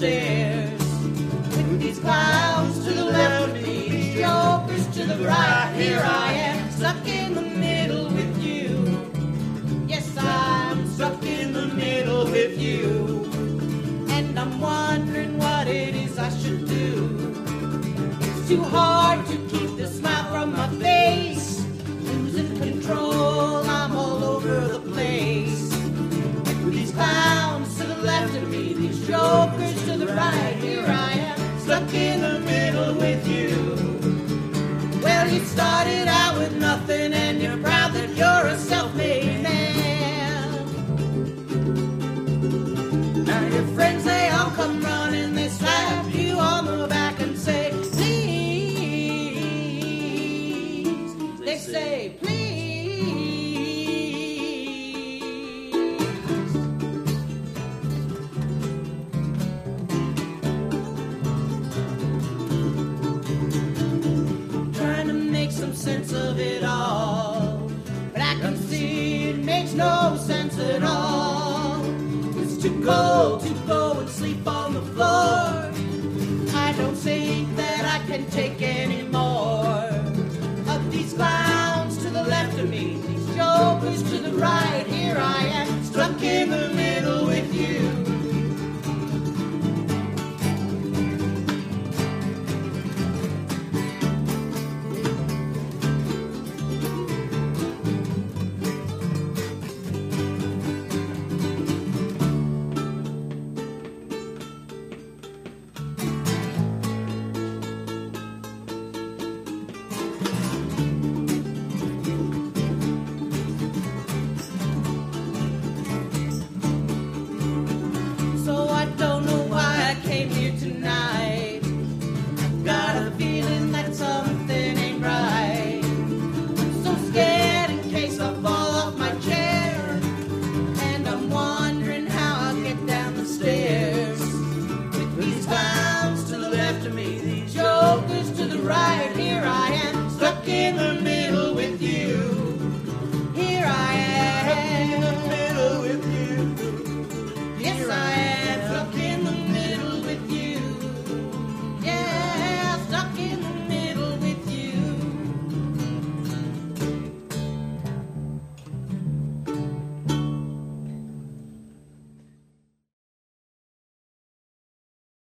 stairs. With these clowns to the left of me, these jokers to the right, here I am, stuck in the middle with you. Yes, I'm stuck in the middle with you. And I'm wondering what it is I should do. It's too hard to keep the smile from my face. Losing control, I'm all over the place. With these clowns to the left of me, these jokers to the right, here I am, stuck in the middle with you. Well, you started out with nothing and you're proud that you're a self-made man. Now your friends, they all come running, they slap you on the back and say, please. They say, please. Trying to make some sense of it all, but I can see it makes no sense at all. It's too cold to go and sleep on the floor. I don't think that I can take any more of these clowns to the left of me, these jokers to the right. Here I am, stuck in the